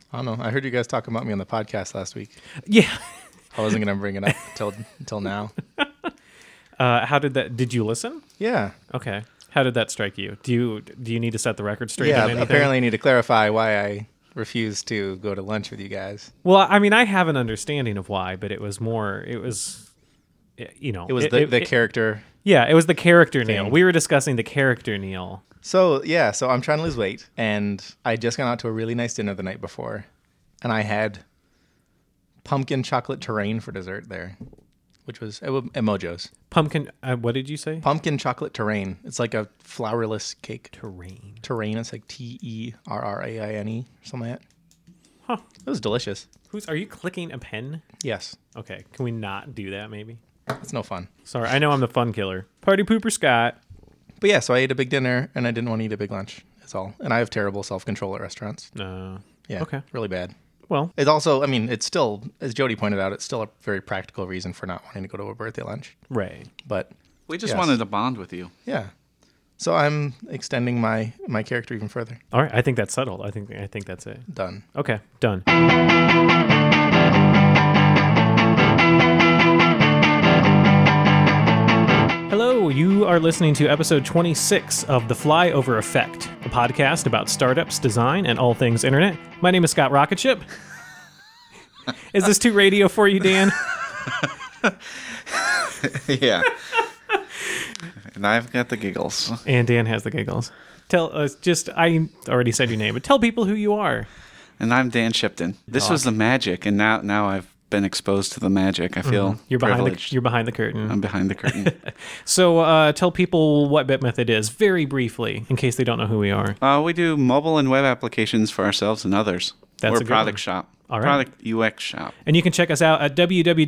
I don't know. I heard you guys talking about me on the podcast last week. Yeah. I wasn't going to bring it up until now. Did you listen? Yeah. Okay. How did that strike you? Do you need to set the record straight? Yeah, on anything? apparently I need to clarify why I refused to go to lunch with you guys. Well, I mean, I have an understanding of why, but it was the character. Yeah, it was the character, thing. Neil. We were discussing the character, Neil. So I'm trying to lose weight, and I just got out to a really nice dinner the night before, and I had pumpkin chocolate terrain for dessert there, which was at Mojo's. Pumpkin, what did you say? Pumpkin chocolate terrain. It's like a flourless cake. Terrain. Terrain, it's like Terraine, something like that. Huh. It was delicious. Are you clicking a pen? Yes. Okay, can we not do that maybe? It's no fun. Sorry, I know I'm the fun killer. Party pooper Scott. But yeah, so I ate a big dinner, and I didn't want to eat a big lunch. That's all. And I have terrible self-control at restaurants. No. Yeah. Okay. Really bad. Well, It's also, I mean, it's still, as Jody pointed out, it's still a very practical reason for not wanting to go to a birthday lunch. right. But We just Yes. wanted to bond with you. yeah. So I'm extending my character even further. All right, I think that's settled. I think that's it. Done. Okay, done. Hello, you are listening to episode 26 of The Flyover Effect, a podcast about startups, design, and all things internet. My name is Scott Rocketship. Is this too radio for you, Dan? Yeah. And I've got the giggles. And Dan has the giggles. Tell us, I already said your name, but tell people who you are. And I'm Dan Shipton. This was the magic, and now I've been exposed to the magic. I feel You're privileged. behind the curtain. I'm behind the curtain. So tell people what BitMethod is, very briefly, in case they don't know who we are. We do mobile and web applications for ourselves and others. That's We're a a good product one. shop. All right. Product UX shop. And you can check us out at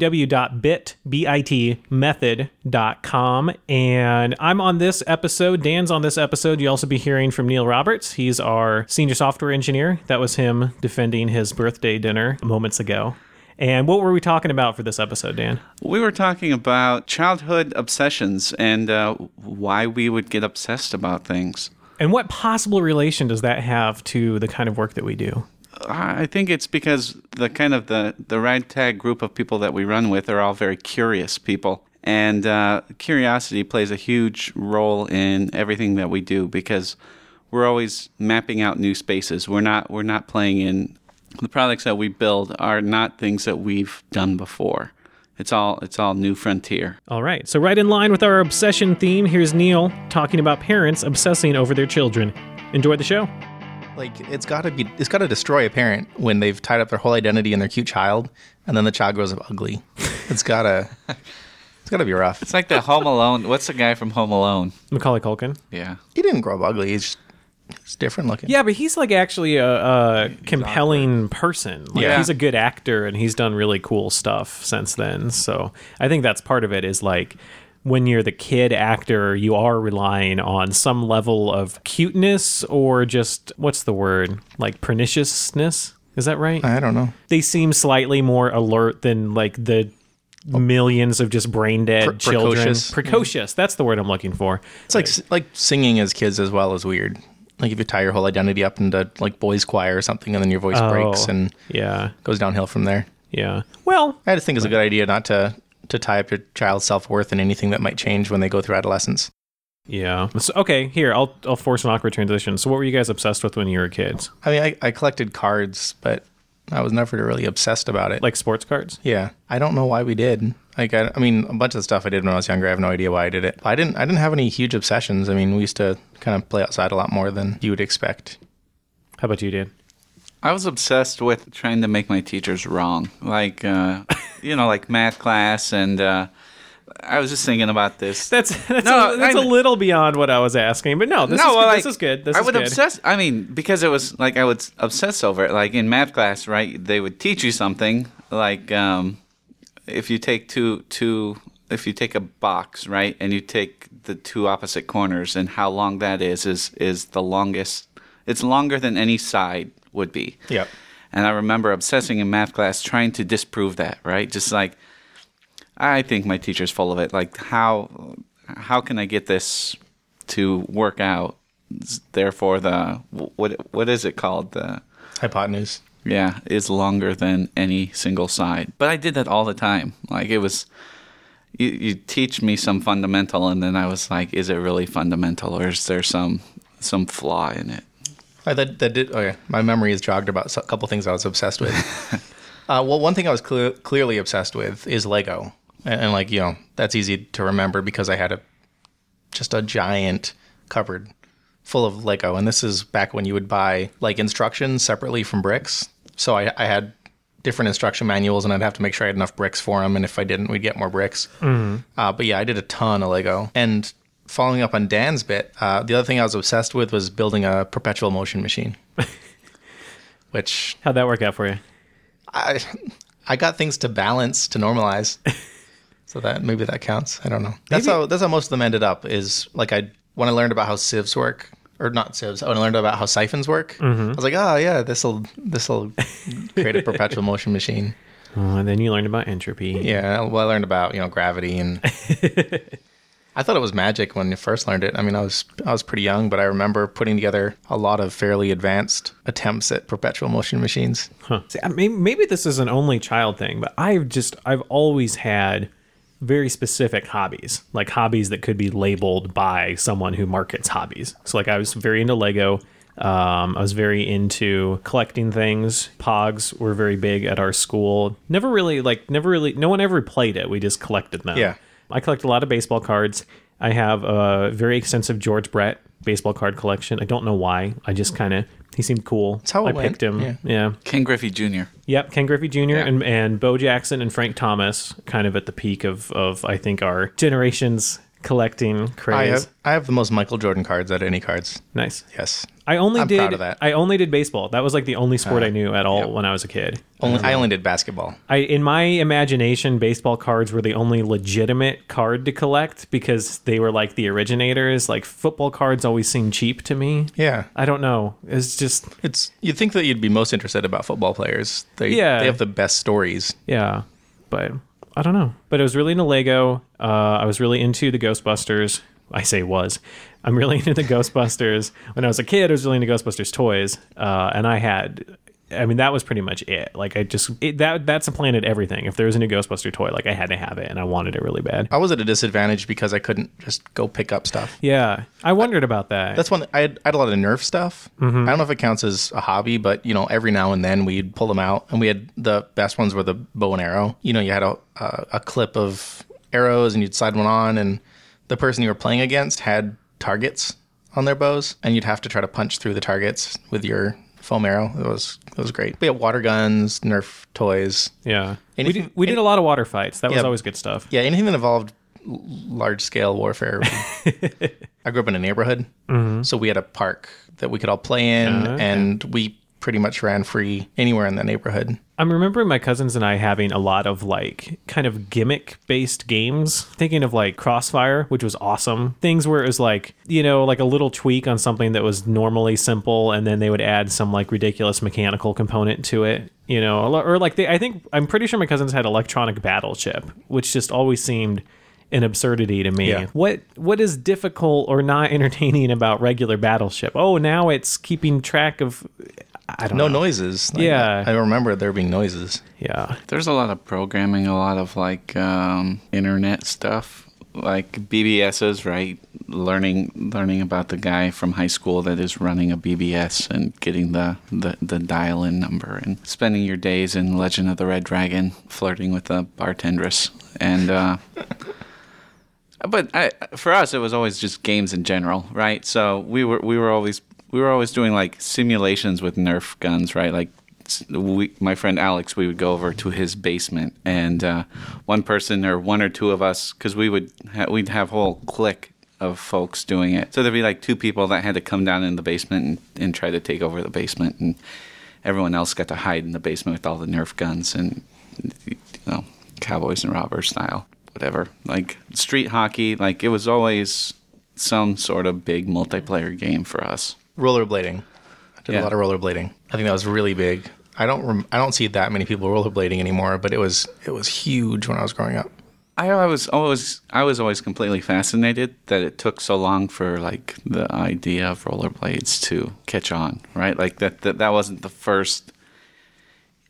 www.bitmethod.com. And I'm on this episode. Dan's on this episode. You'll also be hearing from Neil Roberts. He's our senior software engineer. That was him defending his birthday dinner moments ago. And what were we talking about for this episode, Dan? We were talking about childhood obsessions and why we would get obsessed about things. And what possible relation does that have to the kind of work that we do? I think it's because the ragtag group of people that we run with are all very curious people. And curiosity plays a huge role in everything that we do because we're always mapping out new spaces. We're not playing in the products that we build are not things that we've done before. It's all new frontier. All right. So right in line with our obsession theme, here's Neil talking about parents obsessing over their children. Enjoy the show. Like it's got to destroy a parent when they've tied up their whole identity in their cute child, and then the child grows up ugly. It's gotta be rough. It's like the Home Alone. What's the guy from Home Alone? Macaulay Culkin. Yeah. He didn't grow up ugly. He's different looking. Yeah, but he's like actually a compelling person. Like, Yeah. he's a good actor, and he's done really cool stuff since then. So I think that's part of it is like when you're the kid actor, you are relying on some level of cuteness or just, what's the word? Like perniciousness? Is that right? I don't know. They seem slightly more alert than like the millions of just brain dead children. Precocious. Precocious. That's the word I'm looking for. It's like singing as kids as well is weird. Like if you tie your whole identity up into like boys choir or something, and then your voice breaks and yeah. goes downhill from there. Yeah. Well, I just think it's a good idea not to tie up your child's self-worth in anything that might change when they go through adolescence. yeah. So, okay, here, I'll force an awkward transition. So what were you guys obsessed with when you were kids? I mean, I collected cards, but I was never really obsessed about it. Like sports cards? Yeah. I don't know why we did. Like, I mean, a bunch of stuff I did when I was younger, I have no idea why I did it. I didn't have any huge obsessions. I mean, we used to kind of play outside a lot more than you would expect. How about you, Dan? I was obsessed with trying to make my teachers wrong. Like, like math class. And I was just thinking about this. That's a little beyond what I was asking, but this is good. This I is would good. obsess. I mean, because it was like I would obsess over it. Like in math class, right? They would teach you something. Like if you take if you take a box, right, and you take the two opposite corners, and how long that is the longest. It's longer than any side would be. Yep. And I remember obsessing in math class, trying to disprove that. Right, just like. I think my teacher's full of it. Like, how can I get this to work out? Therefore, what is it called? The Hypotenuse. Yeah, is longer than any single side. But I did that all the time. Like it was, you teach me some fundamental, and then I was like, is it really fundamental, or is there some flaw in it? That did. Oh yeah, my memory is jogged about a couple things I was obsessed with. Well, one thing I was clearly obsessed with is Lego, and like that's easy to remember because I had just a giant cupboard full of Lego, and this is back when you would buy like instructions separately from bricks. So I had different instruction manuals, and I'd have to make sure I had enough bricks for them, and if I didn't, we'd get more bricks. But yeah, I did a ton of Lego. And following up on Dan's bit, the other thing I was obsessed with was building a perpetual motion machine. Which How'd that work out for you? I got things to balance, to normalize. So that maybe that counts. I don't know. That's how most of them ended up, is like when I learned about how sieves work, or not sieves, when I learned about how siphons work, I was like, oh yeah, this'll create a perpetual motion machine. Oh, and then you learned about entropy. Yeah, well, I learned about gravity, and I thought it was magic when I first learned it. I mean, I was pretty young, but I remember putting together a lot of fairly advanced attempts at perpetual motion machines. Huh. See, maybe this is an only child thing, but I've always had very specific hobbies, like hobbies that could be labeled by someone who markets hobbies. So like I was very into Lego. I was very into collecting things. Pogs were very big at our school. Never really, no one ever played it. We just collected them. Yeah. I collect a lot of baseball cards. I have a very extensive George Brett baseball card collection. I don't know why. I just he seemed cool. That's how it I picked him. Yeah. Ken Griffey Jr. Yep, Ken Griffey Jr. And Bo Jackson and Frank Thomas, kind of at the peak of I think our generation's collecting craze. I have the most Michael Jordan cards out of any cards. Nice. Yes. I'm proud of that. I only did baseball. That was like the only sport I knew at all when I was a kid. I only did basketball. In my imagination, baseball cards were the only legitimate card to collect because they were like the originators. Like football cards always seemed cheap to me. Yeah. I don't know. It's just you'd think that you'd be most interested about football players. They have the best stories. Yeah, but I don't know. But I was really into Lego. I was really into the Ghostbusters. I say was. I'm really into the Ghostbusters. When I was a kid, I was really into Ghostbusters toys. And that was pretty much it. Like that supplanted everything. If there was a new Ghostbuster toy, like I had to have it and I wanted it really bad. I was at a disadvantage because I couldn't just go pick up stuff. Yeah. I wondered about that. That's one. I had a lot of Nerf stuff. Mm-hmm. I don't know if it counts as a hobby, but every now and then we'd pull them out, and we had the best ones were the bow and arrow. You had a clip of arrows and you'd slide one on, and the person you were playing against had targets on their bows, and you'd have to try to punch through the targets with your foam arrow. It was great. We had water guns, Nerf toys. Yeah. We did a lot of water fights. That was always good stuff. Yeah, anything that involved large scale warfare. I grew up in a neighborhood, so we had a park that we could all play in, and we pretty much ran free anywhere in the neighborhood. I'm remembering my cousins and I having a lot of like kind of gimmick based games, thinking of like Crossfire, which was awesome. Things where it was like, like a little tweak on something that was normally simple, and then they would add some like ridiculous mechanical component to it, or like I'm pretty sure my cousins had Electronic Battleship, which just always seemed an absurdity to me. Yeah. What is difficult or not entertaining about regular Battleship? Oh, now it's keeping track of no noises. I remember there being noises. Yeah. There's a lot of programming, a lot of like internet stuff, like BBSs, right? Learning about the guy from high school that is running a BBS and getting the dial-in number, and spending your days in Legend of the Red Dragon flirting with the bartendress. And but for us, it was always just games in general, right? So we were always doing like simulations with Nerf guns, right? Like my friend Alex, we would go over to his basement, and one person or one or two of us, because we'd have a whole clique of folks doing it. So there'd be like two people that had to come down in the basement and try to take over the basement, and everyone else got to hide in the basement with all the Nerf guns and cowboys and robbers style, whatever. Like street hockey, like it was always some sort of big multiplayer game for us. Rollerblading. I did a lot of rollerblading. I think that was really big. I don't see that many people rollerblading anymore, but it was huge when I was growing up. I was always completely fascinated that it took so long for like the idea of rollerblades to catch on, right? Like that wasn't the first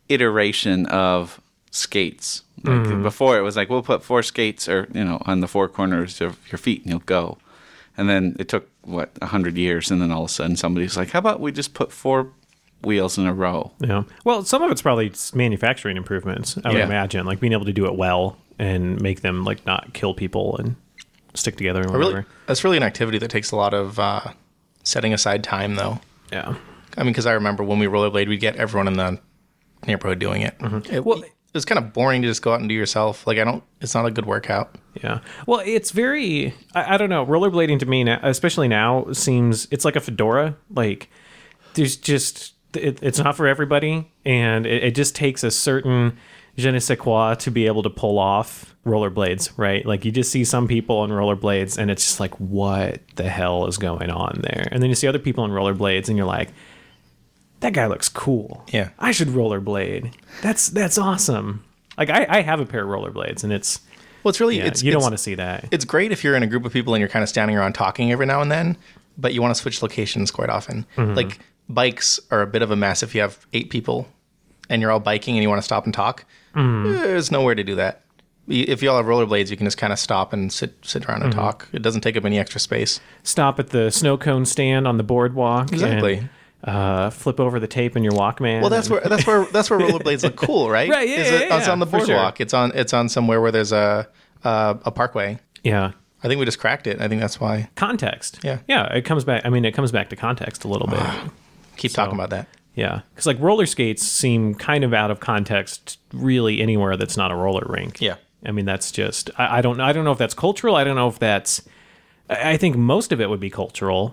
iteration of skates. Like before, it was like, we'll put 4 skates or on the 4 corners of your feet and you'll go. And then it took 100 years, and then all of a sudden somebody's like, how about we just put 4 wheels in a row? Yeah. Well, some of it's probably manufacturing improvements, I would imagine, like being able to do it well and make them like not kill people and stick together and whatever. That's really an activity that takes a lot of setting aside time, though. Yeah. I mean, because I remember when we rollerblade, we'd get everyone in the neighborhood doing it. It was kind of boring to just go out and do yourself. Like, it's not a good workout. Yeah. Well, it's very, I don't know, rollerblading to me, now, especially now, it's like a fedora. Like, there's just, it's not for everybody. And it just takes a certain je ne sais quoi to be able to pull off rollerblades, right? Like, you just see some people on rollerblades and it's just like, what the hell is going on there? And then you see other people on rollerblades and you're like, that guy looks cool. Yeah. I should rollerblade. That's awesome. Like, I have a pair of rollerblades, and it's... Well, it's really... Yeah, you don't want to see that. It's great if you're in a group of people and you're kind of standing around talking every now and then, but you want to switch locations quite often. Like, bikes are a bit of a mess if you have 8 people and you're all biking and you want to stop and talk. There's nowhere to do that. If you all have rollerblades, you can just kind of stop and sit around and talk. It doesn't take up any extra space. Stop at the snow cone stand on the boardwalk. Exactly. And flip over the tape in your Walkman. Well, that's where rollerblades look cool, right? Right, yeah, It's on the boardwalk. Sure. It's on somewhere where there's a parkway. Yeah. I think we just cracked it. I think that's why. Context. Yeah. Yeah, it comes back. I mean, it comes back to context a little bit. Keep talking about that. Yeah. Because, like, roller skates seem kind of out of context really anywhere that's not a roller rink. Yeah. I mean, that's just... I don't know if that's cultural. I don't know if that's... I think most of it would be cultural.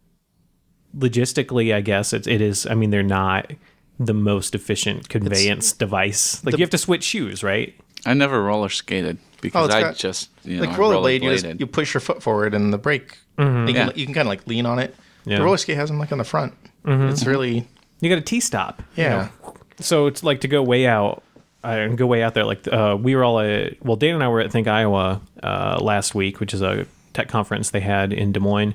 Logistically, I guess it is. I mean, they're not the most efficient conveyance device. Like, you have to switch shoes, right? I never roller skated because I just like rollerblade. You push your foot forward and the brake. You can kind of like lean on it. Yeah. The roller skate has them like on the front. It's really You got a T-stop. Yeah. So it's like to go way out. Go way out there. Like we were all Dan and I were at Think Iowa last week, which is a tech conference they had in Des Moines.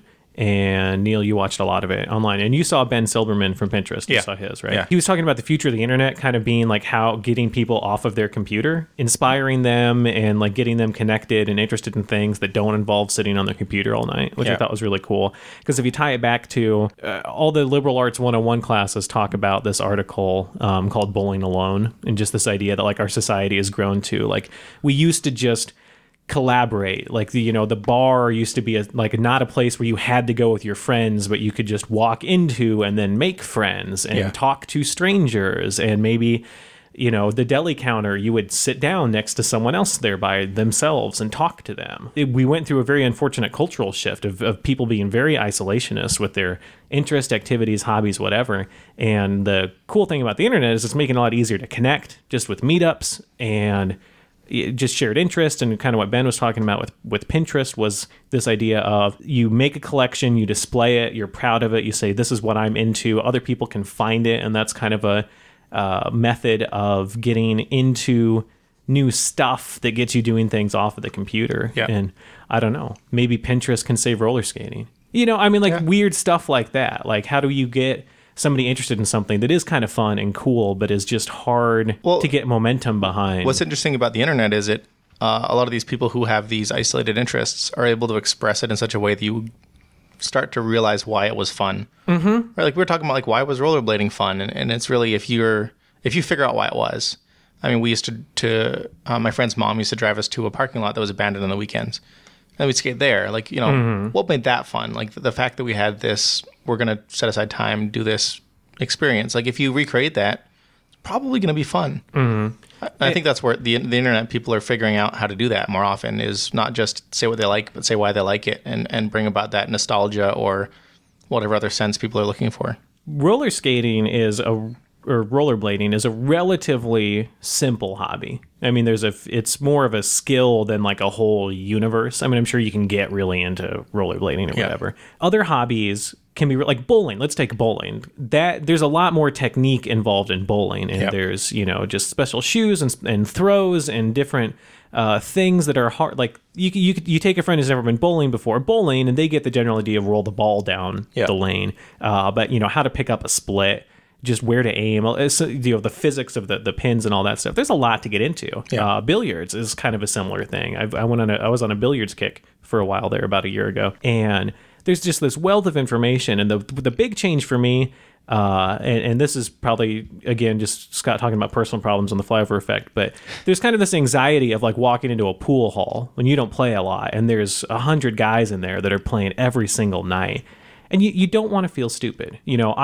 And Neil, you watched a lot of it online, and you saw Ben Silberman from Pinterest. You saw his, right? Yeah. He was talking about the future of the internet kind of being like how getting people off of their computer, inspiring them, and like getting them connected and interested in things that don't involve sitting on their computer all night, which I thought was really cool. Because if you tie it back to all the liberal arts 101 classes talk about this article called Bowling Alone, and just this idea that like our society has grown to, like, we used to just collaborate, like the bar used to be not a place where you had to go with your friends, but you could just walk into and then make friends and talk to strangers. And maybe the deli counter, you would sit down next to someone else there by themselves and talk to them. We went through a very unfortunate cultural shift of people being very isolationist with their interest, activities, hobbies, whatever. And the cool thing about the internet is it's making it a lot easier to connect just with meetups and just shared interest. And kind of what Ben was talking about with Pinterest was this idea of you make a collection, you display it, you're proud of it, you say, this is what I'm into, other people can find it. And that's kind of a method of getting into new stuff that gets you doing things off of the computer. Yeah. And I don't know, maybe Pinterest can save roller skating. Weird stuff like that. Like, how do you get somebody interested in something that is kind of fun and cool, but is just hard to get momentum behind? What's interesting about the internet is a lot of these people who have these isolated interests are able to express it in such a way that you start to realize why it was fun. Right? Like we were talking about, like, why was rollerblading fun? And it's really if you figure out why it was. I mean, we used to my friend's mom used to drive us to a parking lot that was abandoned on the weekends. And we'd skate there. Like, what made that fun? Like the fact that we had this, we're going to set aside time, do this experience. Like if you recreate that, it's probably going to be fun. I think that's where the internet people are figuring out how to do that more often, is not just say what they like, but say why they like it and bring about that nostalgia or whatever other sense people are looking for. Roller skating or rollerblading is a relatively simple hobby. I mean, it's more of a skill than like a whole universe. I mean, I'm sure you can get really into rollerblading or whatever. Other hobbies can be like bowling. Let's take bowling. There's a lot more technique involved in bowling, and there's just special shoes and throws and different things that are hard. Like you take a friend who's never been bowling before, and they get the general idea of roll the ball down the lane. But how to pick up a split, just where to aim, the physics of the pins and all that stuff. There's a lot to get into. Yeah. Billiards is kind of a similar thing. I was on a billiards kick for a while there about a year ago, and there's just this wealth of information. And the big change for me, and this is probably, again, just Scott talking about personal problems on the flyover effect, but there's kind of this anxiety of like walking into a pool hall when you don't play a lot, and there's 100 guys in there that are playing every single night. And you don't want to feel stupid.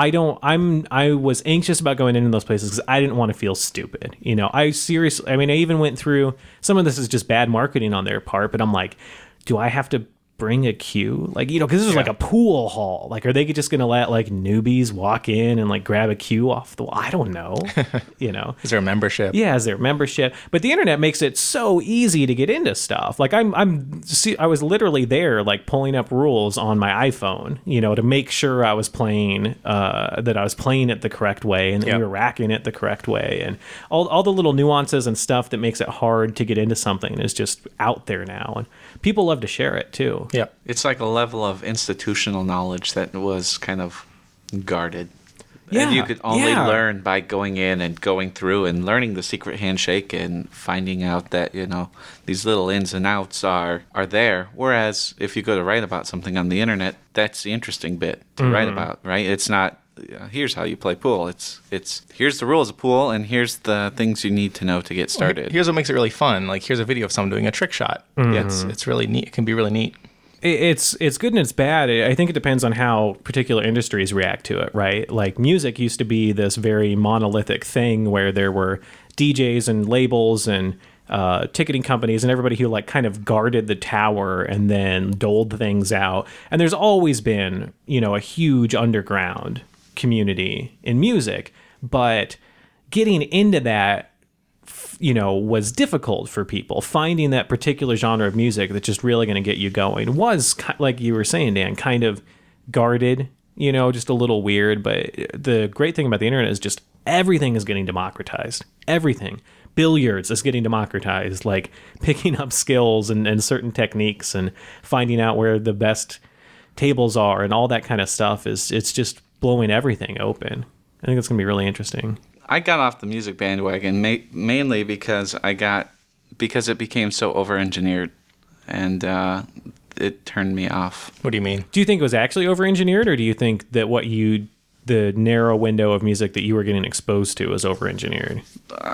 I was anxious about going into those places because I didn't want to feel stupid. I even went through, some of this is just bad marketing on their part, but I'm like, do I have to bring a cue? Like, because this is like a pool hall. Like, are they just going to let like newbies walk in and like grab a cue off the wall? I don't know. Is there a membership? Yeah, is there a membership? But the internet makes it so easy to get into stuff. Like I was literally there like pulling up rules on my iPhone, to make sure I was playing that I was playing it the correct way and that we were racking it the correct way, and all the little nuances and stuff that makes it hard to get into something is just out there now, and people love to share it too. Yeah. It's like a level of institutional knowledge that was kind of guarded. Yeah. And you could only learn by going in and going through and learning the secret handshake and finding out that, these little ins and outs are there. Whereas if you go to write about something on the internet, that's the interesting bit to write about, right? It's not, here's how you play pool. It's here's the rules of pool, and here's the things you need to know to get started. Here's what makes it really fun. Like, here's a video of someone doing a trick shot. It's really neat. It can be really neat. It's good and it's bad. I think it depends on how particular industries react to it, right? Like music used to be this very monolithic thing where there were DJs and labels and ticketing companies and everybody who like kind of guarded the tower and then doled things out. And there's always been, a huge underground community in music, but getting into that was difficult for people. Finding that particular genre of music that's just really going to get you going was, like you were saying, Dan, kind of guarded, just a little weird. But the great thing about the internet is just everything is getting democratized. Everything. Billiards is getting democratized, like picking up skills and certain techniques and finding out where the best tables are and all that kind of stuff it's just blowing everything open. I think it's going to be really interesting. I got off the music bandwagon mainly because it became so over-engineered, and it turned me off. What do you mean? Do you think it was actually over-engineered, or do you think that the narrow window of music that you were getting exposed to was over-engineered?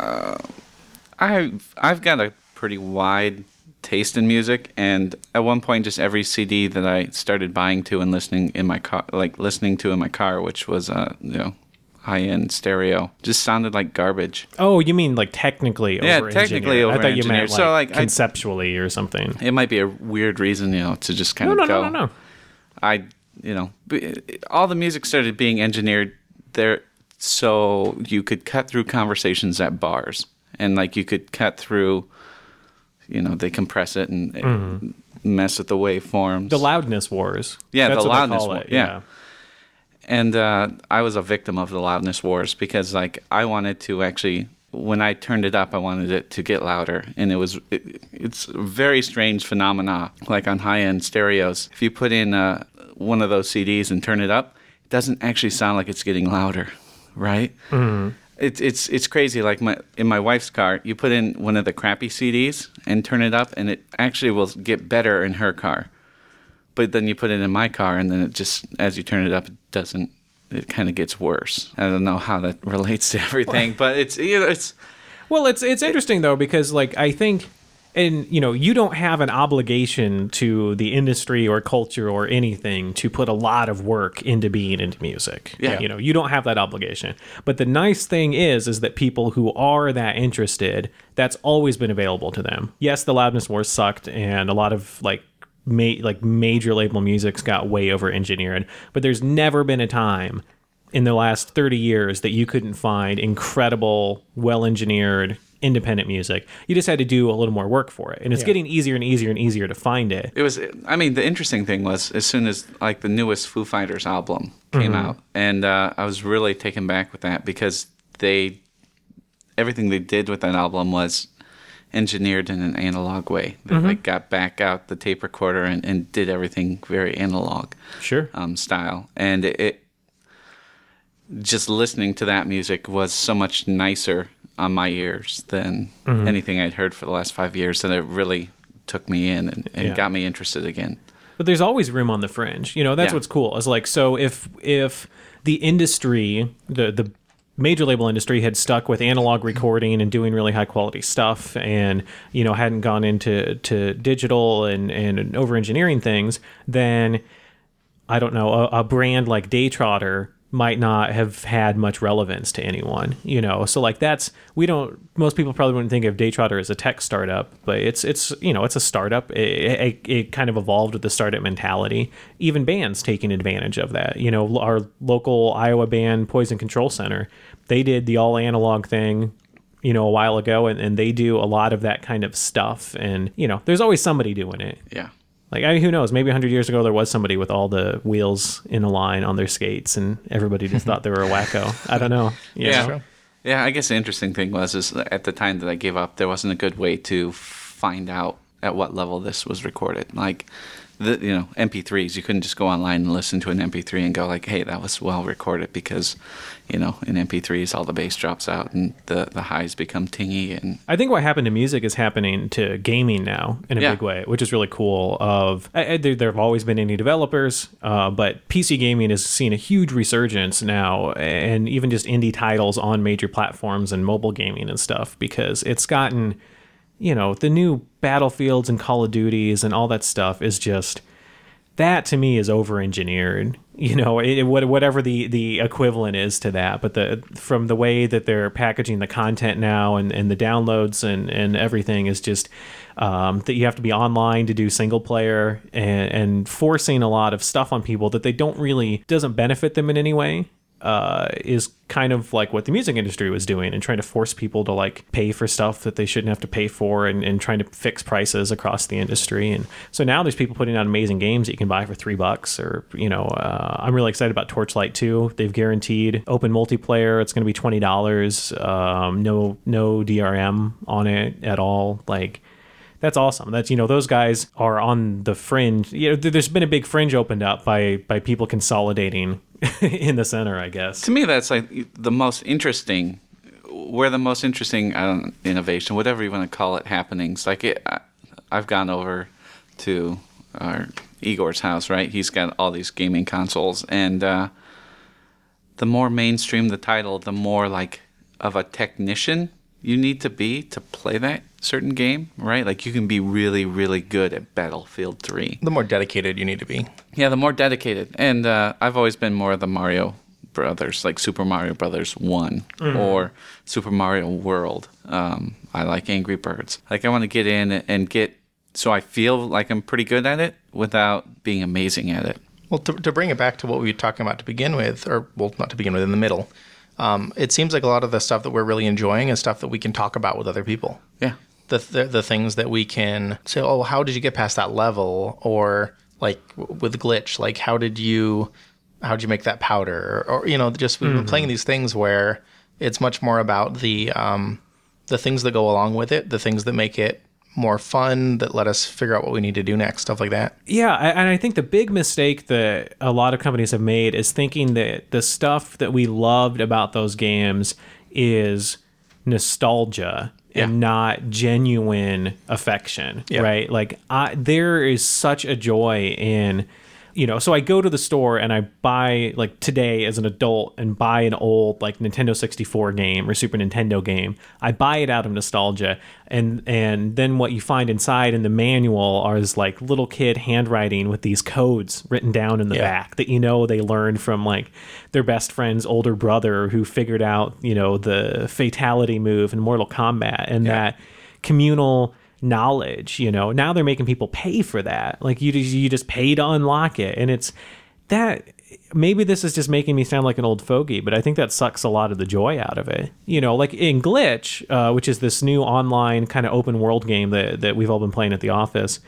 I've got a pretty wide taste in music, and at one point, just every CD that I started buying to and listening to in my car, which was high-end stereo, just sounded like garbage. Oh, you mean like technically over-engineered? Yeah, technically over-engineered. I thought you meant so, conceptually or something. It might be a weird reason, to just kind of go. No. All the music started being engineered there so you could cut through conversations at bars. And, you could cut through, they compress it and mess with the waveforms. The loudness wars. Yeah, that's the what loudness they call wars. it. Yeah. And I was a victim of the loudness wars because, I wanted to actually, when I turned it up, I wanted it to get louder. And it's a very strange phenomena, like on high-end stereos. If you put in one of those CDs and turn it up, it doesn't actually sound like it's getting louder, right? Mm-hmm. It's crazy. Like in my wife's car, you put in one of the crappy CDs and turn it up, and it actually will get better in her car. But then you put it in my car, and then it just, as you turn it up, it kind of gets worse. I don't know how that relates to everything, but it's Well, it's interesting though, because I think, and you don't have an obligation to the industry or culture or anything to put a lot of work into being into music. Yeah. You don't have that obligation. But the nice thing is that people who are that interested, that's always been available to them. Yes, the loudness wars sucked, and a lot of major label music's got way over engineered, but there's never been a time in the last 30 years that you couldn't find incredible, well engineered independent music. You just had to do a little more work for it, and it's getting easier and easier and easier to find it. It was, the interesting thing was, as soon as the newest Foo Fighters album came out, and I was really taken back with that because everything they did with that album was engineered in an analog way. They got back out the tape recorder and did everything very analog Sure. style. And just listening to that music was so much nicer on my ears than anything I'd heard for the last 5 years, and it really took me in and got me interested again. But there's always room on the fringe. That's what's cool. It's like, so if the industry, the major label industry had stuck with analog recording and doing really high quality stuff and, hadn't gone into digital and over engineering things, then I don't know, a brand like Daytrotter might not have had much relevance to anyone, So like most people probably wouldn't think of Daytrotter as a tech startup, but it's a startup. It kind of evolved with the startup mentality. Even bands taking advantage of that. Our local Iowa band, Poison Control Center, they did the all analog thing, a while ago, and they do a lot of that kind of stuff. And, there's always somebody doing it. Yeah. Like, who knows? Maybe 100 years ago, there was somebody with all the wheels in a line on their skates, and everybody just thought they were a wacko. I don't know. Yeah. Yeah, I guess the interesting thing is at the time that I gave up, there wasn't a good way to find out at what level this was recorded. Like, MP3s, you couldn't just go online and listen to an MP3 and go like, hey, that was well recorded, because, in MP3s, all the bass drops out and the highs become tingy. And I think what happened to music is happening to gaming now in a big way, which is really cool. There have always been indie developers, but PC gaming has seen a huge resurgence now, and even just indie titles on major platforms and mobile gaming and stuff, because it's gotten... the new Battlefields and Call of Duties and all that stuff is just, that to me is over-engineered, whatever the equivalent is to that. But from the way that they're packaging the content now and the downloads and everything is just that you have to be online to do single player and forcing a lot of stuff on people that doesn't benefit them in any way. Is kind of like what the music industry was doing, and trying to force people to like pay for stuff that they shouldn't have to pay for, and trying to fix prices across the industry. And so now there's people putting out amazing games that you can buy for $3, or I'm really excited about Torchlight 2. They've guaranteed open multiplayer. It's going to be $20. No DRM on it at all. Like, that's awesome. That's, those guys are on the fringe. There's been a big fringe opened up by people consolidating in the center, I guess. To me, that's like the most interesting, innovation, whatever you want to call it, happenings. Like I've gone over to our Igor's house, right? He's got all these gaming consoles, and the more mainstream the title, the more like of a technician you need to be to play that certain game, right? Like, you can be really, really good at Battlefield 3. The more dedicated you need to be. Yeah, the more dedicated. And I've always been more of the Mario Brothers, like Super Mario Brothers 1 or Super Mario World. I like Angry Birds. Like, I want to get in and so I feel like I'm pretty good at it without being amazing at it. Well, to bring it back to what we were talking about to begin with, or, well, not to begin with, in the middle, it seems like a lot of the stuff that we're really enjoying is stuff that we can talk about with other people. Yeah. The things that we can say, oh, how did you get past that level? Or like with Glitch, like how'd you make that powder? Or just we've been playing these things where it's much more about the things that go along with it, the things that make it more fun, that let us figure out what we need to do next, stuff like that. Yeah, and I think the big mistake that a lot of companies have made is thinking that the stuff that we loved about those games is nostalgia and not genuine affection, right? Like, there is such a joy in... so I go to the store and I buy, like today as an adult, and buy an old like Nintendo 64 game or Super Nintendo game. I buy it out of nostalgia, and then what you find inside in the manual is like little kid handwriting with these codes written down in the back that they learned from like their best friend's older brother who figured out the fatality move in Mortal Kombat, and that communal knowledge. Now they're making people pay for that. Like, you just pay to unlock it, and it's that. Maybe this is just making me sound like an old fogey, but I think that sucks a lot of the joy out of it. Like in Glitch, which is this new online kind of open world game that we've all been playing at the office.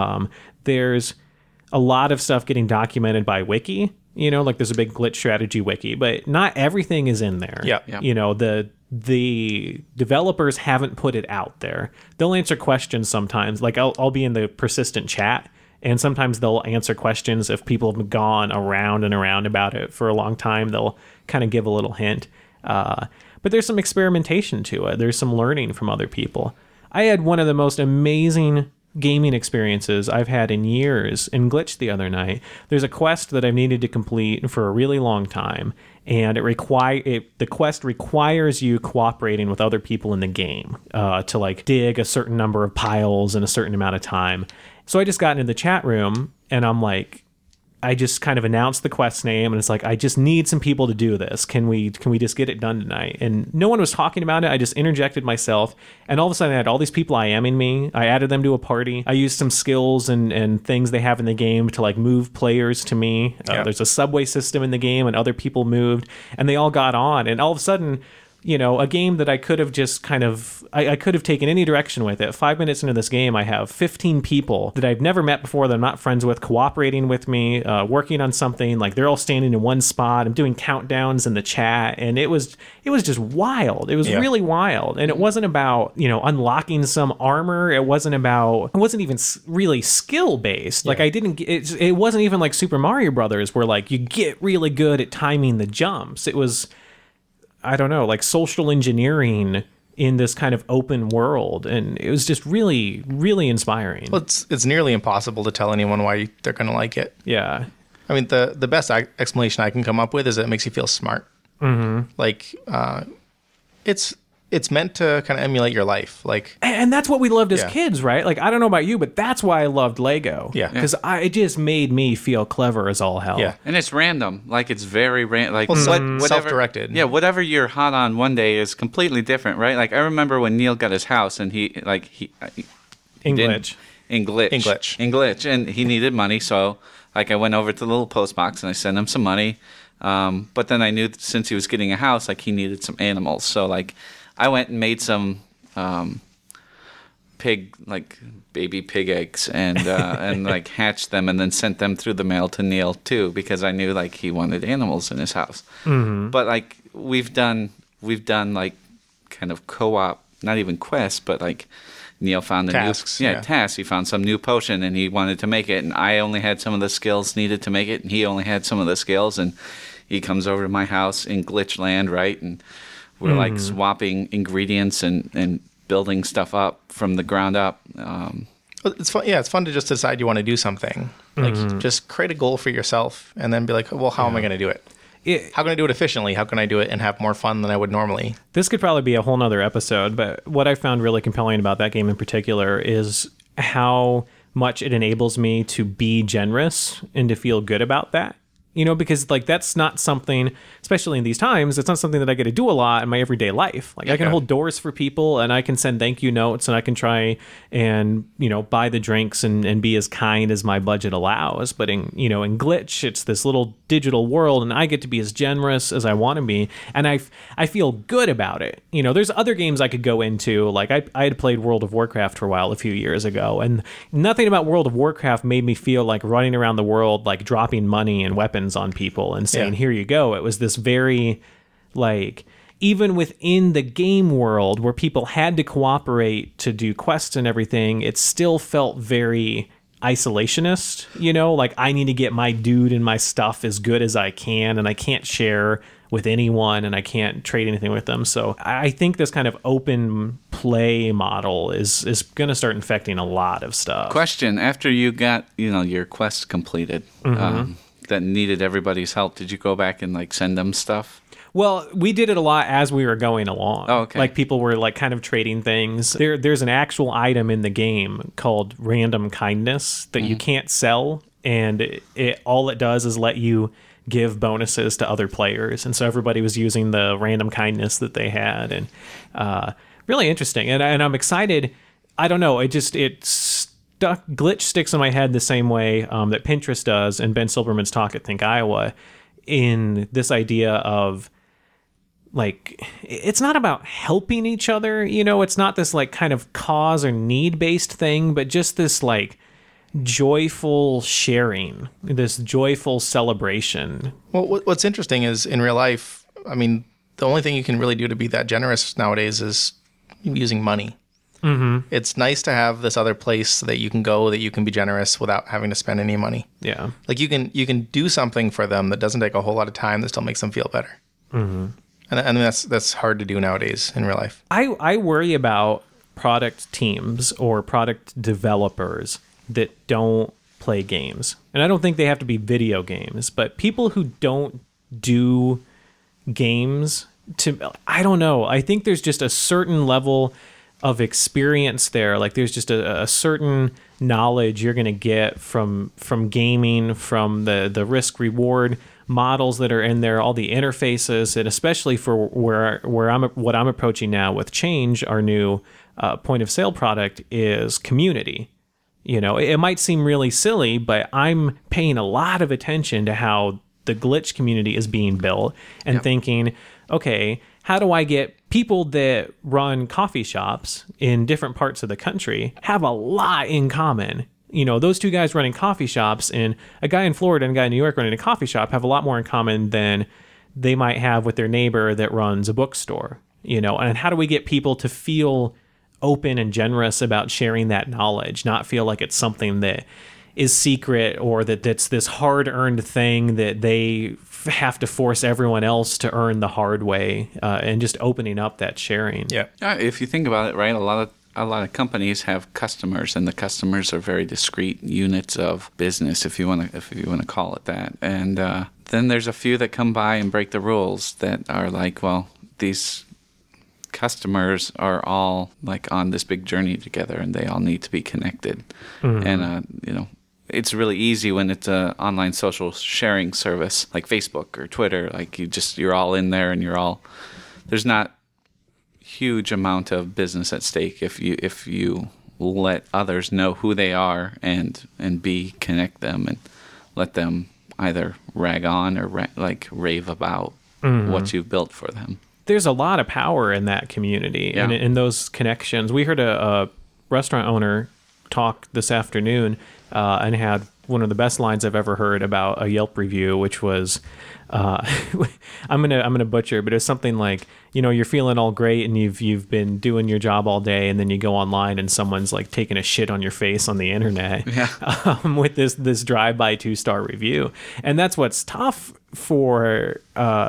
There's a lot of stuff getting documented by Wiki. Like there's a big Glitch strategy wiki, but not everything is in there. Yeah. The developers haven't put it out there. They'll answer questions sometimes. Like I'll be in the persistent chat, And sometimes they'll answer questions if people have gone around and around about it for a long time. They'll kind of give a little hint. But there's some experimentation to it. There's some learning from other people. I had one of the most amazing gaming experiences I've had in years in Glitch the other night. There's a quest that I've needed to complete for a really long time, and the quest requires you cooperating with other people in the game to like dig a certain number of piles in a certain amount of time. So I just got into the chat room, and I'm like, I just kind of announced the quest name, and it's like, I just need some people to do this. Can we just get it done tonight? And no one was talking about it. I just interjected myself, and all of a sudden I had all these people IMing me. I added them to a party. I used some skills and things they have in the game to like move players to me. There's a subway system in the game, and other people moved, and they all got on. And all of a sudden, a game that I could have just kind of, I could have taken any direction with it. 5 minutes into this game, I have 15 people that I've never met before, that I'm not friends with, cooperating with me, working on something. Like, they're all standing in one spot. I'm doing countdowns in the chat, and it was just wild. It was really wild. And it wasn't about, unlocking some armor. It wasn't even really skill-based. Like, it wasn't even like Super Mario Brothers, where, like, you get really good at timing the jumps. It was, I don't know, like social engineering in this kind of open world. And it was just really, really inspiring. Well, it's nearly impossible to tell anyone why they're going to like it. Yeah. I mean, the best explanation I can come up with is that it makes you feel smart. Mm-hmm. Like, it's meant to kind of emulate your life. Like, and that's what we loved as kids, right? Like, I don't know about you, but that's why I loved Lego. Yeah. Because it just made me feel clever as all hell. Yeah. And it's random. Like, it's very random. Like, whatever, self-directed. Yeah, whatever you're hot on one day is completely different, right? Like, I remember when Neil got his house, and in Glitch. In Glitch. And he needed money, so, like, I went over to the little post box, and I sent him some money. But then I knew that since he was getting a house, like, he needed some animals. So, like, I went and made some baby pig eggs and like hatched them and then sent them through the mail to Neil too, because I knew like he wanted animals in his house. Mm-hmm. But like we've done like kind of co-op, not even quests, but like Neil found tasks. Tasks. He found some new potion and he wanted to make it, and I only had some of the skills needed to make it, and he only had some of the skills, and he comes over to my house in Glitchland, right? And we're like swapping ingredients and building stuff up from the ground up. It's fun. Yeah, it's fun to just decide you want to do something. Like, just create a goal for yourself, and then be like, well, how am I going to do it? How can I do it efficiently? How can I do it and have more fun than I would normally? This could probably be a whole nother episode, but what I found really compelling about that game in particular is how much it enables me to be generous and to feel good about that. Because like that's not something, especially in these times, it's not something that I get to do a lot in my everyday life. Like I can hold doors for people, and I can send thank you notes, and I can try and, buy the drinks and be as kind as my budget allows. But in Glitch, it's this little digital world, and I get to be as generous as I want to be. And I feel good about it. There's other games I could go into. Like I had played World of Warcraft for a while a few years ago, and nothing about World of Warcraft made me feel like running around the world, like dropping money and weapons on people and saying, here you go. It was this very, like, even within the game world where people had to cooperate to do quests and everything, it still felt very isolationist, like I need to get my dude and my stuff as good as I can, and I can't share with anyone, and I can't trade anything with them. So I think this kind of open play model is going to start infecting a lot of stuff. Question: after you got your quest completed, that needed everybody's help, did you go back and like send them stuff? Well, we did it a lot as we were going along. Oh, okay. Like people were like kind of trading things. There's an actual item in the game called random kindness that you can't sell, and it all it does is let you give bonuses to other players. And so everybody was using the random kindness that they had, and really interesting. And I'm excited. I don't know. Glitch sticks in my head the same way that Pinterest does, and Ben Silberman's talk at Think Iowa, in this idea of like, it's not about helping each other, it's not this like kind of cause or need based thing, but just this like joyful sharing, this joyful celebration. Well, what's interesting is in real life, I mean, the only thing you can really do to be that generous nowadays is using money. It's nice to have this other place that you can go, that you can be generous without having to spend any money. Yeah. Like you can do something for them that doesn't take a whole lot of time that still makes them feel better. And that's hard to do nowadays in real life. I worry about product teams or product developers that don't play games. And I don't think they have to be video games, but people who don't do games, I don't know. I think there's just a certain level of experience there. Like there's just a certain knowledge you're going to get from gaming, from the risk reward models that are in there, all the interfaces, and especially for what I'm approaching now with Change, our new point of sale product, is community. You know, it might seem really silly, but I'm paying a lot of attention to how the Glitch community is being built and thinking, okay, how do I get people that run coffee shops in different parts of the country have a lot in common? You know, those two guys running coffee shops, and a guy in Florida and a guy in New York running a coffee shop, have a lot more in common than they might have with their neighbor that runs a bookstore. You know, and how do we get people to feel open and generous about sharing that knowledge, not feel like it's something that is secret or that's this hard-earned thing that they have to force everyone else to earn the hard way, and just opening up that sharing. Yeah. If you think about it, right, a lot of companies have customers, and the customers are very discrete units of business, if you want to call it that. And then there's a few that come by and break the rules that are like, well, these customers are all like on this big journey together, and they all need to be connected. And you know, it's really easy when it's an online social sharing service like Facebook or Twitter. Like you're all in there, and there's not huge amount of business at stake if you let others know who they are and connect them and let them either rag on or rave about what you've built for them. There's a lot of power in that community and in those connections. We heard a restaurant owner talk this afternoon and had one of the best lines I've ever heard about a Yelp review, which was, I'm gonna butcher, but it's something like, you know, you're feeling all great and you've been doing your job all day, and then you go online and someone's like taking a shit on your face on the internet with this drive-by 2-star review. And that's what's tough for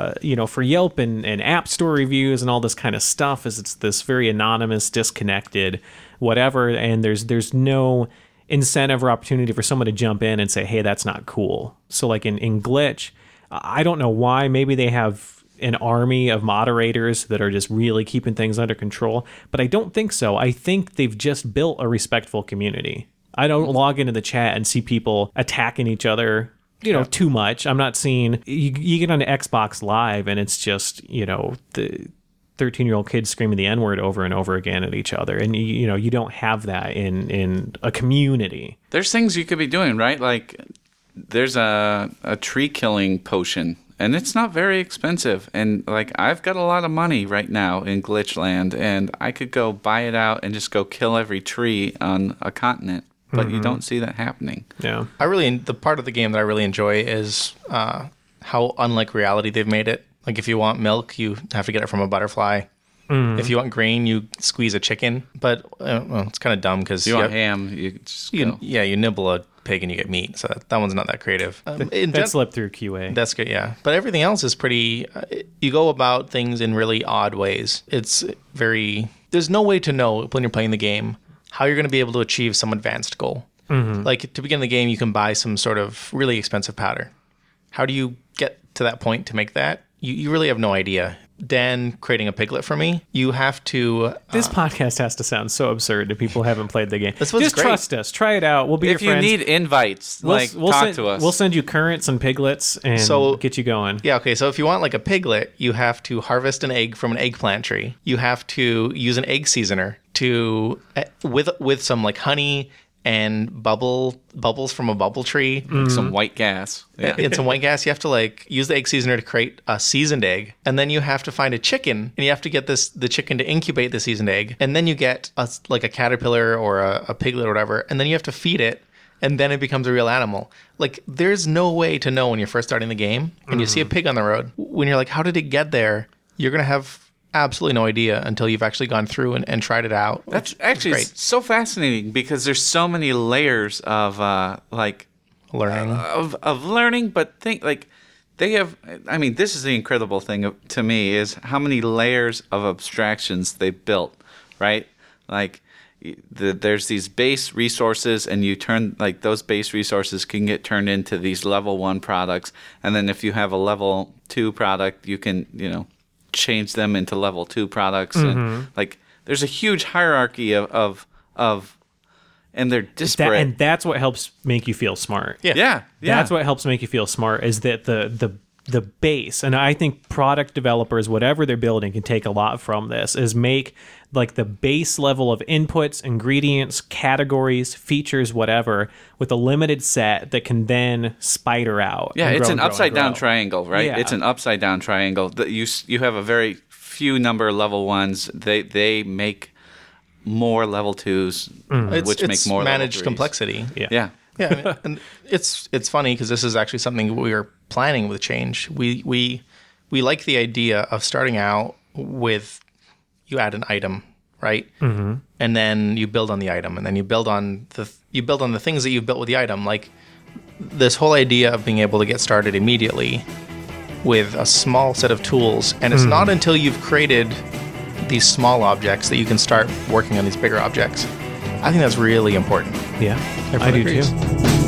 for Yelp and App Store reviews and all this kind of stuff, is it's this very anonymous, disconnected, whatever, and there's no incentive or opportunity for someone to jump in and say, hey, that's not cool. So like in Glitch, I don't know why. Maybe they have an army of moderators that are just really keeping things under control, but I don't think so. I think they've just built a respectful community. I don't log into the chat and see people attacking each other, too much. I'm not seeing, you get on Xbox Live and it's just, the 13-year-old kids screaming the N-word over and over again at each other. And, you don't have that in a community. There's things you could be doing, right? Like there's a tree killing potion, and it's not very expensive. And like I've got a lot of money right now in Glitchland, and I could go buy it out and just go kill every tree on a continent. But you don't see that happening. Yeah. The part of the game that I really enjoy is how unlike reality they've made it. Like if you want milk, you have to get it from a butterfly. If you want grain, you squeeze a chicken. But it's kind of dumb because you want ham, you just go. You nibble a pig and you get meat. So that one's not that creative. That slipped through QA. That's good, yeah. But everything else is pretty. You go about things in really odd ways. It's very. There's no way to know when you're playing the game how you're going to be able to achieve some advanced goal. Like to begin the game, you can buy some sort of really expensive powder. How do you get to that point to make that? You really have no idea. Dan creating a piglet for me, you have to... This podcast has to sound so absurd to people who haven't played the game. Just great. Trust us. Try it out. We'll be your friends. If you need invites, talk to us. We'll send you currants and piglets and get you going. Yeah, okay. So if you want like a piglet, you have to harvest an egg from an eggplant tree. You have to use an egg seasoner to with some like honey and bubbles from a bubble tree. Some white gas. Yeah. And some white gas. You have to like use the egg seasoner to create a seasoned egg. And then you have to find a chicken, and you have to get the chicken to incubate the seasoned egg. And then you get a caterpillar or a piglet or whatever. And then you have to feed it. And then it becomes a real animal. Like there's no way to know when you're first starting the game and you see a pig on the road. When you're like, how did it get there? You're going to have absolutely no idea until you've actually gone through and tried it out. That's which is actually great. so fascinating because there's so many layers of Learning. of learning, but think like they have. I mean, this is the incredible thing to me is how many layers of abstractions they built, right? Like there's these base resources, and you turn like those base resources can get turned into these level 1 products, and then if you have a level 2 product, you can change them into level 2 products, and like there's a huge hierarchy of and they're disparate. And that's what helps make you feel smart. Yeah. That's what helps make you feel smart is that the base, and I think product developers, whatever they're building, can take a lot from this, is make like the base level of inputs, ingredients, categories, features, whatever, with a limited set that can then spider out. Yeah, and it's grow an and grow and upside down grow. triangle, right? Yeah. It's an upside down triangle. That you have a very few number of level 1s. They make more level 2s, which make more managed level 3s. complexity. Yeah. Yeah. Yeah, I mean, and it's funny because this is actually something we were planning with Change. We like the idea of starting out with you add an item, right? Mm-hmm. And then you build on the item, and then you build on the things that you've built with the item. Like this whole idea of being able to get started immediately with a small set of tools, and it's not until you've created these small objects that you can start working on these bigger objects. I think that's really important. Yeah, I Everyone do agrees. too.